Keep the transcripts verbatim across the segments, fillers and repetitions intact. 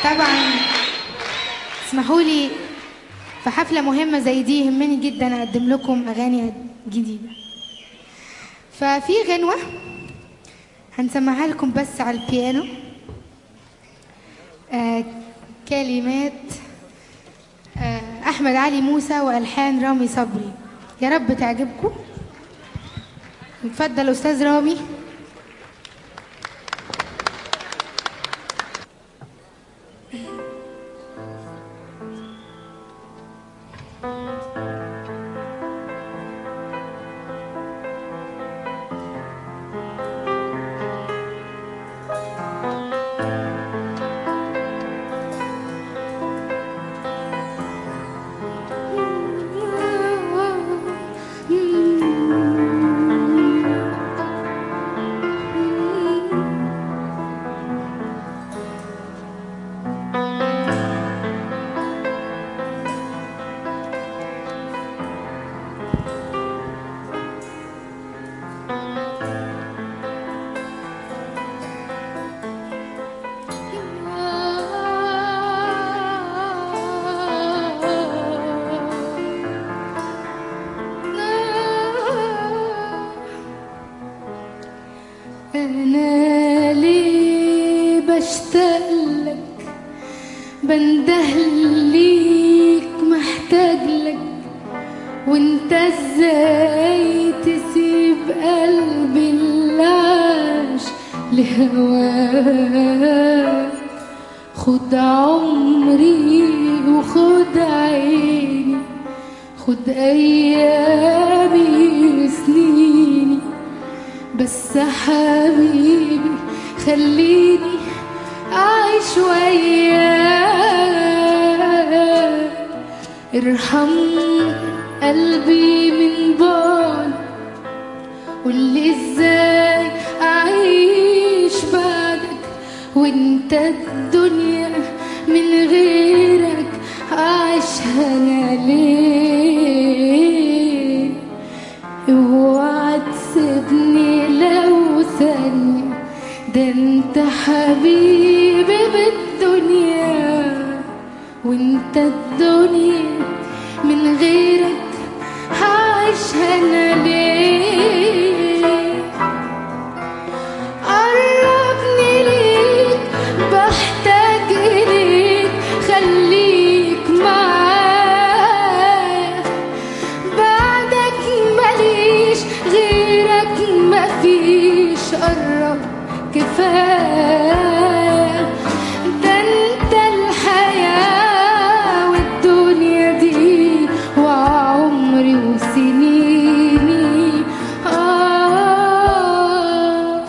طبعا اسمحوا لي في حفلة مهمة زي دي يهمني جدا أقدم لكم أغاني جديدة. ففي غنوة هنسمعها لكم بس على البيانو، آه كلمات آه أحمد علي موسى وألحان رامي صبري. يا رب تعجبكم. اتفضل أستاذ رامي. أنا ليه بشتاقلك بندهليك محتاجلك، وانت ازاي تسيب قلبي اللي عاش لهواك. خد عمري وخد عيني، خد أيامي وسنيني، بس حبيبي خليني أعيش وياك. ارحم قلبي من بعد، قولي ازاي أعيش بعدك، وانت الدنيا من غيرك أعيشها أنا ليه؟ اوعى تسيبني لو ثانية، ده انت حبيبي بالدنيا، وانت الدنيا من غيرك هعيشها انا ليه؟ قربني ليك بحتاج اليك، خليك معايا، بعدك ماليش غيرك مفيش، قرب كفاية، ده انت الحياة والدنيا دي وعمري وسنيني. آه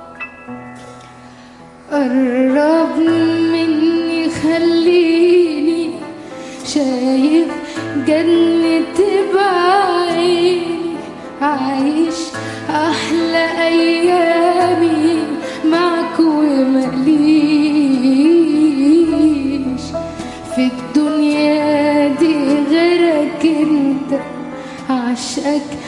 قرب مني خليني شايف جنة بعيني، عايش أحلى أيامي معك ومقليش في الدنيا دي غيرك انت، عشقك